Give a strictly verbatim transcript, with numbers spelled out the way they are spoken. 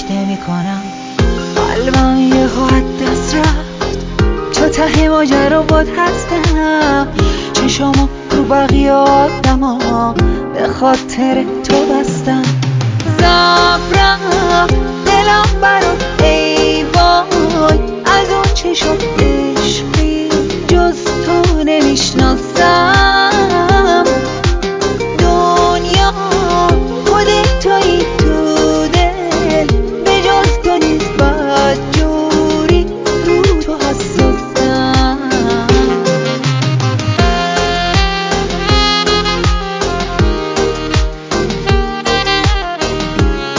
نمی کنم. قلبم یه حد دست رفت، تو ته ماجرا باد هستم. چشامو رو بقیه آدم ها به خاطر تو بستم. زفرم دلم برا